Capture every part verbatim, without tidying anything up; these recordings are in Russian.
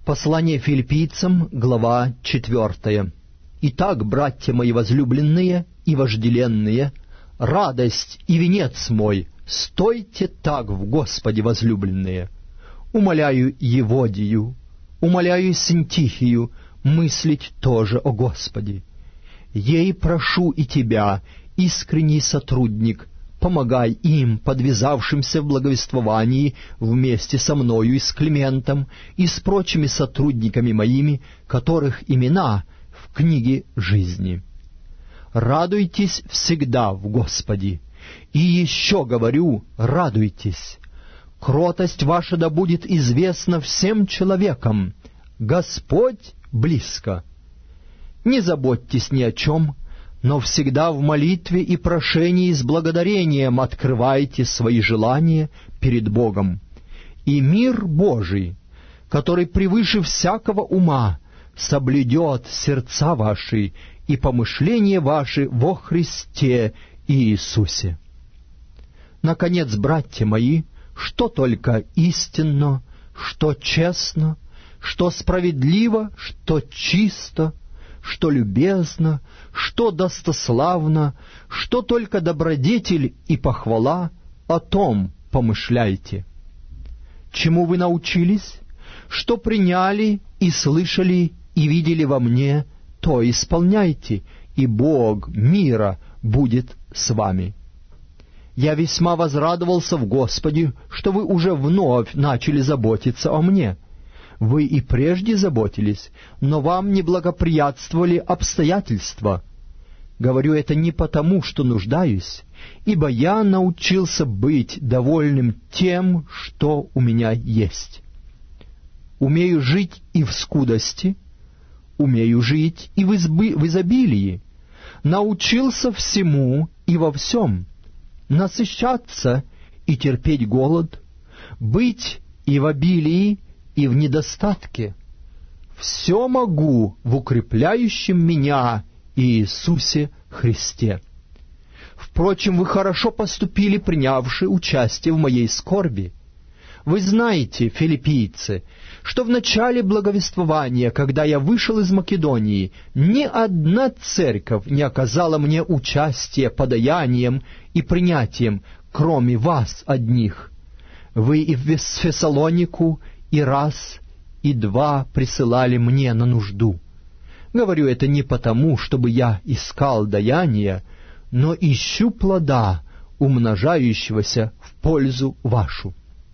Послание филиппийцам, глава четвертая. «Итак, братья мои возлюбленные и вожделенные, радость и венец мой, стойте так в Господе, возлюбленные. Умоляю Еводию, умоляю Синтихию мыслить тоже о Господе. Ей прошу и тебя, искренний сотрудник, помогай им, подвязавшимся в благовествовании, вместе со мною и с Климентом, и с прочими сотрудниками моими, которых имена в книге жизни. Радуйтесь всегда в Господе, и еще говорю, радуйтесь. Кротость ваша да будет известна всем человекам. Господь близко. Не заботьтесь ни о чем, но всегда в молитве и прошении с благодарением открывайте свои желания перед Богом. И мир Божий, который превыше всякого ума, соблюдет сердца ваши и помышления ваши во Христе Иисусе. Наконец, братья мои, что только истинно, что честно, что справедливо, что чисто, что любезно, что достославно, что только добродетель и похвала, о том помышляйте. Чему вы научились, что приняли и слышали и видели во мне, то исполняйте, и Бог мира будет с вами. Я весьма возрадовался в Господе, что вы уже вновь начали заботиться о мне. Вы и прежде заботились, но вам не благоприятствовали обстоятельства. Говорю это не потому, что нуждаюсь, ибо я научился быть довольным тем, что у меня есть. Умею жить и в скудости, умею жить и в, избы, в изобилии. Научился всему и во всем, насыщаться и терпеть голод, быть и в обилии, и в недостатке. Все могу в укрепляющем меня Иисусе Христе. Впрочем, вы хорошо поступили, принявши участие в моей скорби. Вы знаете, филиппийцы, что в начале благовествования, когда я вышел из Македонии, ни одна церковь не оказала мне участия подаянием и принятием, кроме вас одних. Вы и в Фессалонику и раз, и два присылали мне на нужду. Говорю это не потому, чтобы я искал даяния, но ищу плода, умножающегося в пользу вашу.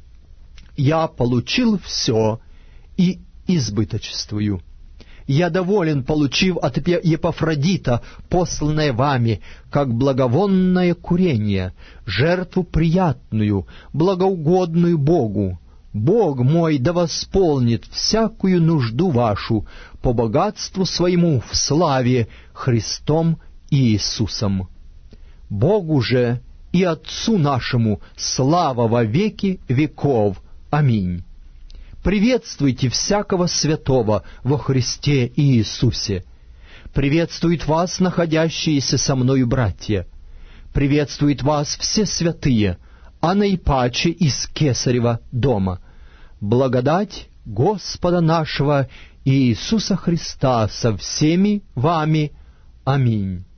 Я получил все и избыточествую. Я доволен, получив от Епафродита, посланное вами, как благовонное курение, жертву приятную, благоугодную Богу. Бог мой да восполнит всякую нужду вашу по богатству своему в славе Христом Иисусом. Богу же и Отцу нашему слава во веки веков. Аминь. Приветствуйте всякого святого во Христе Иисусе. Приветствует вас находящиеся со мною братья. Приветствует вас все святые, а наипаче из Кесарева дома. Благодать Господа нашего Иисуса Христа со всеми вами. Аминь.